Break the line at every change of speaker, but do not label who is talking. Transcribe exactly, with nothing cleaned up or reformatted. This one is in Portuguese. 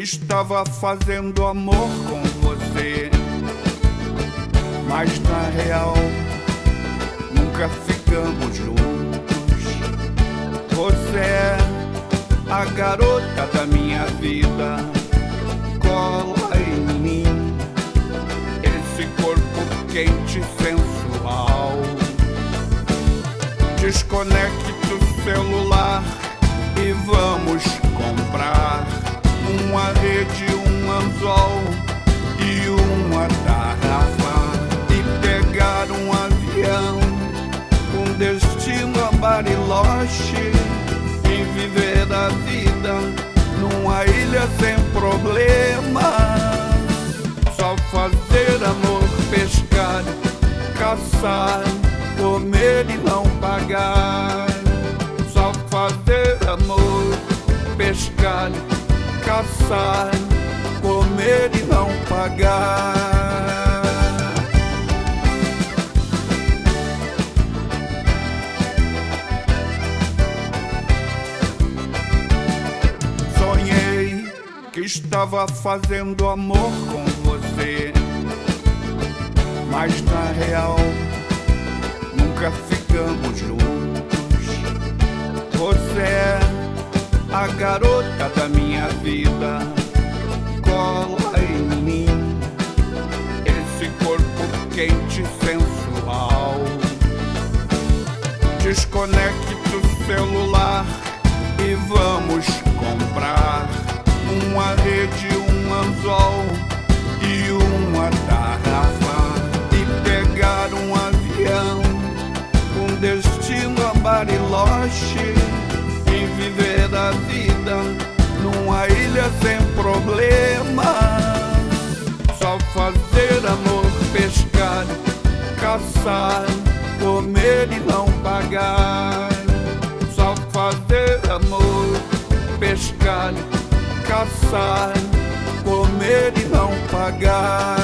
estava fazendo amor com você, mas na real nunca ficamos juntos. Você é a garota da minha vida, cola em mim esse corpo quente e sensual. Desconecte o celular e vamos comprar uma rede, um anzol e uma tarrafa, e pegar um avião com destino a Bariloche e viver a vida numa ilha sem problema. Só fazer amor, pescar, caçar, comer e não pagar. Só fazer amor, pescar, caçar, comer e não pagar. Sonhei que estava fazendo amor com você, mas na real nunca ficamos juntos. Você é a garota da minha vida, cola em mim esse corpo quente e sensual. Desconecte o celular e vamos comprar uma rede, um anzol e uma tarrafa, e pegar um avião com destino a Bariloche e viver a vida numa ilha sem problema. Só fazer amor, pescar, caçar, comer e não pagar. Só fazer amor, pescar, caçar, comer e não pagar.